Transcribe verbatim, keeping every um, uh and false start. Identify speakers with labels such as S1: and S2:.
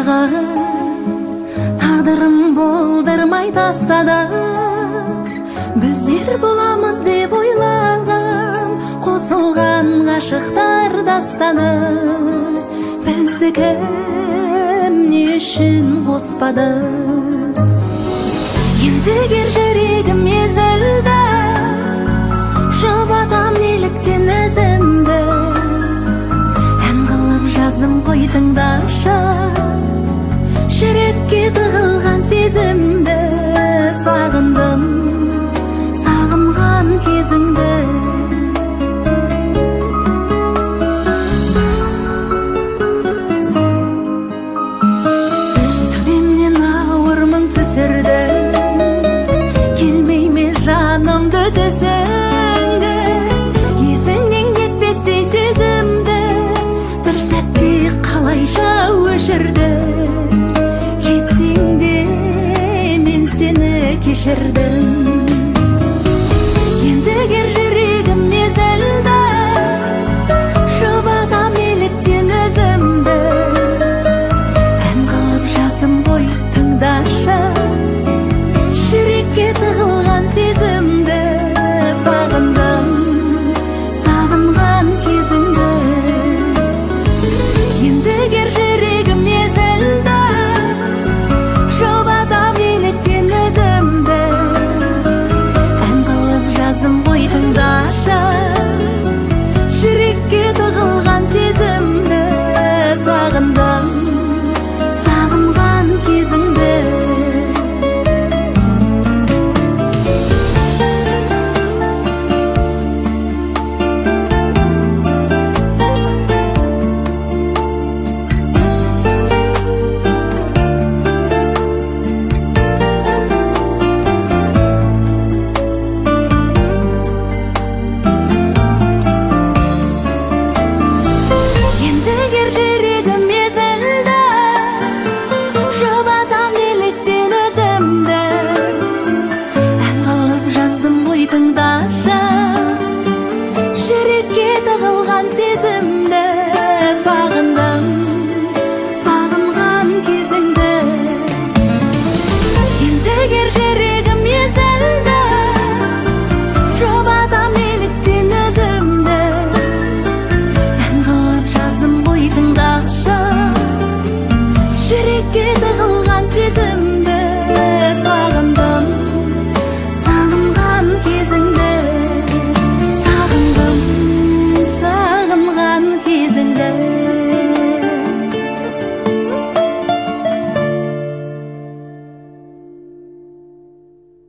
S1: дағы тағдырым болдырмай тастады. Біздер боламыз деп ойлағам, қосылған ғашықтар дастаны. Бізді кім не үшін қоспады? Енді кер жүрегім езілді, жұбатам неліктен өзімді. Ән қылып жаздым ғой тыңдашы, жүрекке тығылған сезімді. Сағындым сағынған кезіңді. Төбемнен ауыр мұң түсірді, келмей ме жанымды түсінгі. Есіңнен кетпестей сезімді бір сәтте қалайша өшірді. Кетсең де мен сені кешірді.